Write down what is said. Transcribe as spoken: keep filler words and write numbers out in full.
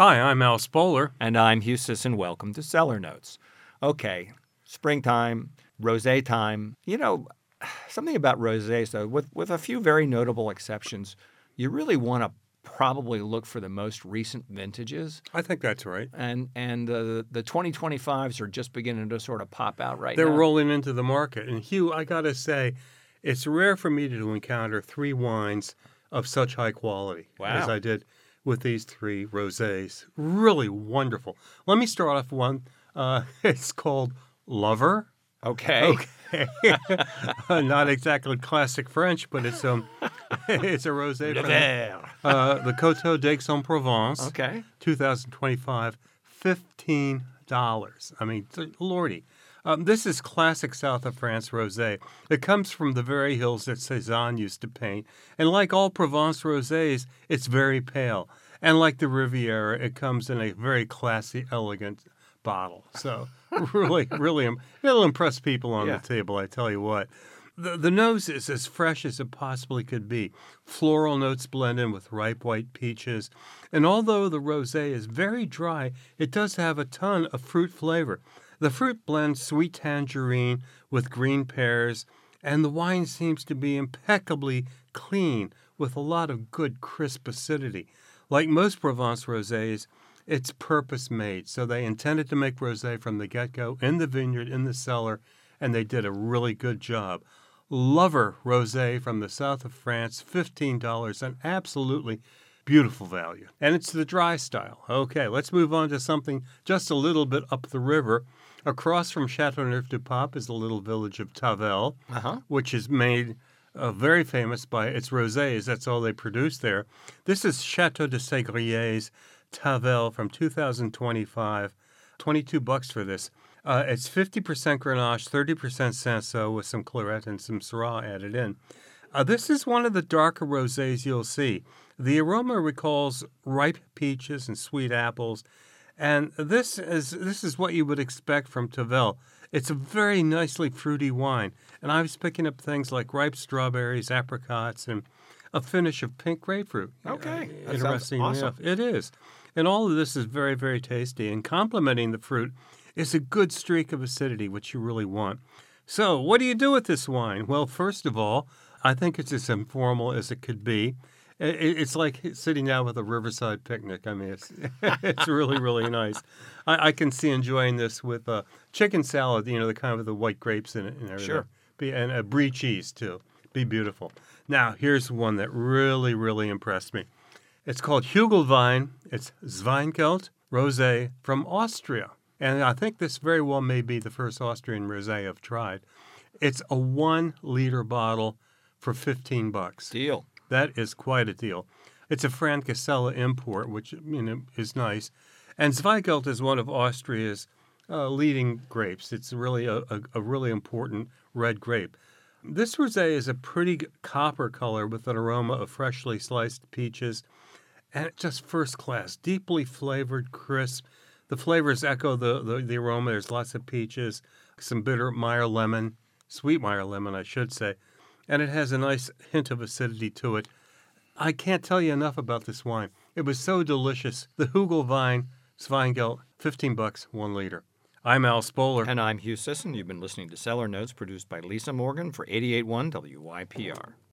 Hi, I'm Al Spoler. And I'm Hugh Sisson. Welcome to Cellar Notes. Okay, springtime, rosé time. You know, something about rosés, though, with, with a few very notable exceptions, you really want to probably look for the most recent vintages. I think that's right. And and uh, the twenty twenty-fives are just beginning to sort of pop out right They're now. rolling into the market. And Hugh, I got to say, it's rare for me to encounter three wines of such high quality Wow. as I did with these three rosés. Really wonderful. Let me start off one. Uh, it's called Lover. Okay. Okay. Not exactly classic French, but it's um, it's a rosé from Lover. uh, the Coteaux d'Aix-en-Provence. Okay. twenty twenty-five, fifteen dollars. I mean, lordy. Um, this is classic south of France rosé. It comes from the very hills that Cézanne used to paint. And like all Provence rosés, it's very pale. And like the Riviera, it comes in a very classy, elegant bottle. So really, really, it'll impress people on Yeah. the table, I tell you what. The, the nose is as fresh as it possibly could be. Floral notes blend in with ripe white peaches. And although the rosé is very dry, it does have a ton of fruit flavor. The fruit blends sweet tangerine with green pears, and the wine seems to be impeccably clean with a lot of good crisp acidity. Like most Provence rosés, it's purpose-made, so they intended to make rosé from the get-go in the vineyard, in the cellar, and they did a really good job. Lover rosé from the south of France, fifteen dollars, an absolutely beautiful value. And it's the dry style. Okay, let's move on to something just a little bit up the river. Across from Châteauneuf-du-Pape is the little village of Tavel, Uh-huh. which is made uh, very famous by its rosés. That's all they produce there. This is Château de Ségriers Tavel from two thousand twenty-five. twenty-two bucks for this. Uh, it's fifty percent Grenache, thirty percent Cinsault with some Claret and some Syrah added in. Uh, this is one of the darker rosés you'll see. The aroma recalls ripe peaches and sweet apples, and this is this is what you would expect from Tavel. It's a very nicely fruity wine, and I was picking up things like ripe strawberries, apricots, and a finish of pink grapefruit. Okay. Uh, That sounds interesting awesome. enough. It is. And all of this is very, very tasty, and complementing the fruit is a good streak of acidity, which you really want. So, what do you do with this wine? Well, first of all, I think it's as informal as it could be. I- I- It's like sitting down with a riverside picnic. I mean, it's it's really, really nice. I, I can see enjoying this with a chicken salad, you know, the kind with the white grapes in it and everything. Sure. Be, and a brie cheese, too. Be beautiful. Now, here's one that really, really impressed me. It's called Hugelwein. It's Zweigelt Rosé from Austria. And I think this very well may be the first Austrian rosé I've tried. It's a one-liter bottle for fifteen bucks. Deal. That is quite a deal. It's a Francasella import, which you know is nice. And Zweigelt is one of Austria's uh, leading grapes. It's really a, a, a really important red grape. This rosé is a pretty g- copper color with an aroma of freshly sliced peaches, and it's just first class, deeply flavored, crisp. The flavors echo the, the, the aroma. There's lots of peaches, some bitter Meyer lemon, sweet Meyer lemon, I should say, and it has a nice hint of acidity to it. I can't tell you enough about this wine. It was so delicious. The Hugelwein Zweigelt, fifteen bucks, one liter. I'm Al Spoler. And I'm Hugh Sisson. You've been listening to Cellar Notes produced by Lisa Morgan for eighty-eight point one W Y P R.